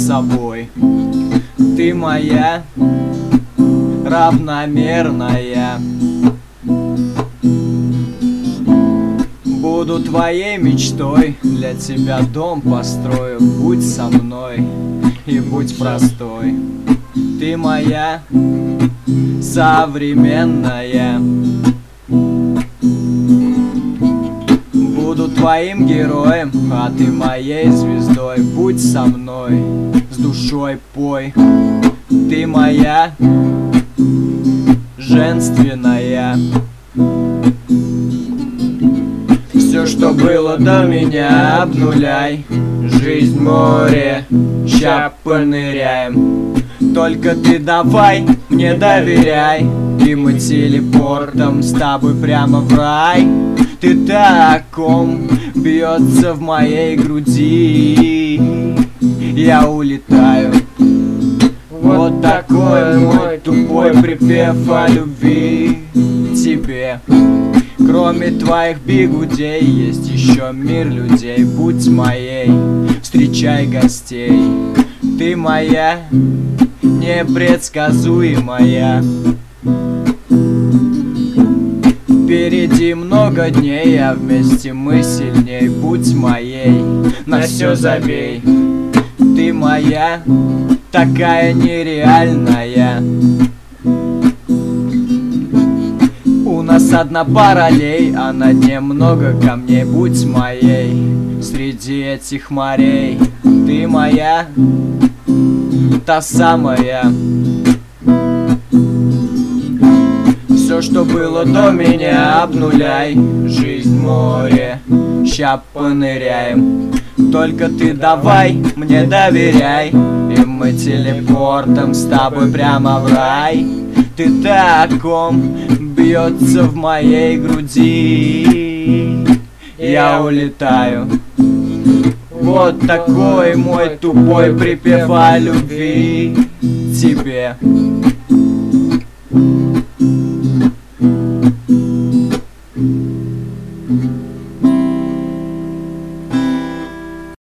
собой. Ты моя равномерная. Буду твоей мечтой, для тебя дом построю. Будь со мной и будь простой. Ты моя современная. Буду твоим героем, а ты моей звездой. Будь со мной, с душой пой. Ты моя женственная. Все, что было до меня, обнуляй. Жизнь море, ща поныряем. Только ты давай мне доверяй, и мы телепортом с тобой прямо в рай. Ты током бьется в моей груди, я улетаю. Вот такой мой тупой припев о любви тебе. Кроме твоих бигудей есть еще мир людей. Будь моей, встречай гостей. Ты моя непредсказуемая. Впереди много дней, а вместе мы сильней. Будь моей, на все забей. Ты моя, такая нереальная. У нас одна параллель, а на дне много камней. Будь моей, среди этих морей. Ты моя, та самая. Все, что было до меня, обнуляй. Жизнь море, ща поныряем. Только ты давай мне доверяй, и мы телепортом с тобой прямо в рай. Ты током бьется в моей груди, я улетаю. Вот такой мой тупой припев о любви тебе.